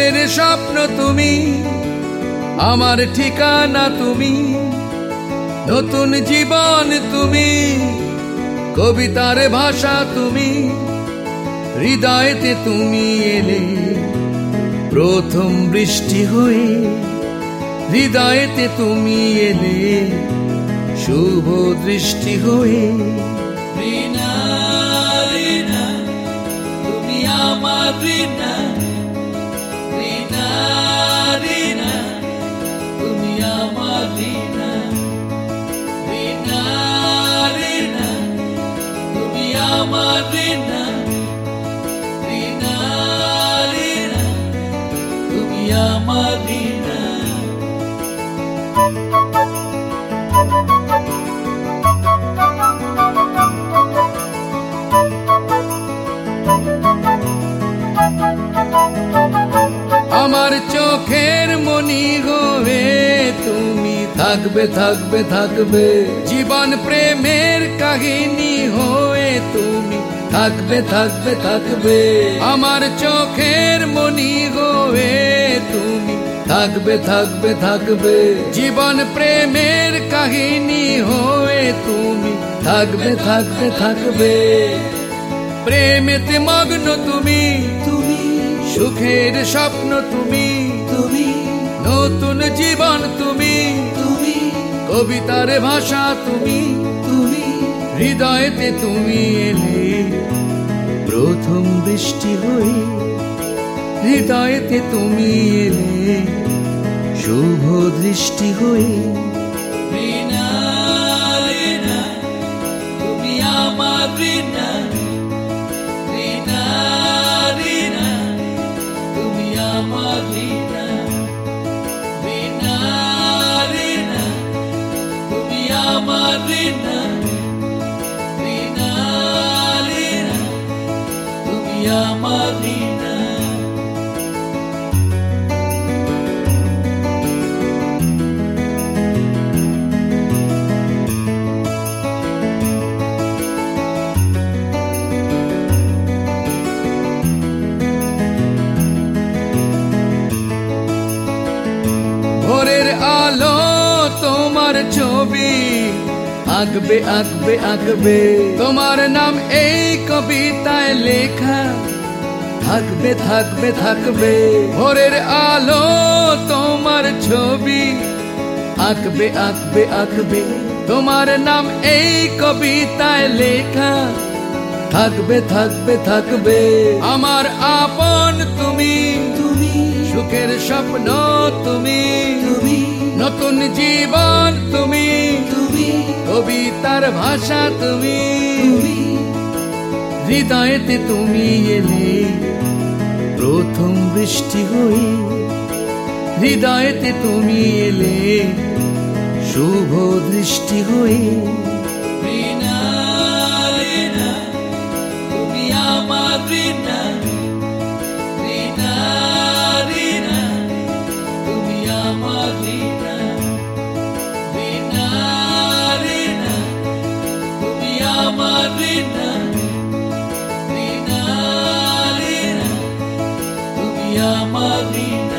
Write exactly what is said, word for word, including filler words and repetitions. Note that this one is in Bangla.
মনের স্বপ্ন তুমি, আমার ঠিকানা তুমি, নতুন জীবন তুমি, কবিতার ভাষা তুমি, হৃদয়েতে তুমি এলে প্রথম বৃষ্টি হয়ে, হৃদয়েতে তুমি এলে শুভ দৃষ্টি হয়ে। রিনা রিনা তুমি আমার রিনা, রিনা রিনা তুমি আমার রিনা, রিনা রিনা তুমি আমার রিনা, রিনা রিনা তুমি আমার রিনা। আমার চোখের মনি হয়ে তুমি থাকবে থাকবে থাকবে, জীবন প্রেমের কাহিনী হয়ে তুমি থাকবে থাকবে থাকবে। আমার চোখের মনি হয়ে তুমি থাকবে থাকবে থাকবে, জীবন প্রেমের কাহিনী হয়ে তুমি থাকবে থাকবে থাকবে। প্রেমেতে মগ্ন তুমি, তুমি সুখের স্বপ্ন তুমি, তুমি নতুন জীবন তুমি, তুমি কবিতার ভাষা তুমি, তুমি হৃদয়েতে তুমি এলে প্রথম বৃষ্টি হয়ে, হৃদয়েতে তুমি এলে শুভ দৃষ্টি হয়ে। রিনা রিনা তুমি আমার রিনা, রিনা রিনা তুমি আমার রিনা, রিনা রিনা তুমি আমার রিনা, রিনা রিনা তুমি আমার রিনা। ভোরের আলো তোমার ছবি আঁকবে আঁকবে আঁকবে, তোমার নাম এই কবিতায় লেখা থাকবে থাকবে থাকবে। ভোরের আলো তোমার ছবি আঁকবে আঁকবে আঁকবে, তোমার নাম এই কবিতায় লেখা থাকবে থাকবে থাকবে। আমার আপন তুমি, তুমি সুখের স্বপ্ন তুমি, তুমি নতুন জীবন তুমি, তুমি কবিতার ভাষা তুমি, তুমি হৃদয়েতে তুমি এলে প্রথম বৃষ্টি হয়ে, হৃদয়েতে তুমি এলে শুভ দৃষ্টি হয়ে। রিনা রিনা তুমি আমার রিনা, রিনা রিনা তুমি আমার রিনা, রিনা রিনা তুমি আমার রিনা, রিনা রিনা তুমি আমার রিনা।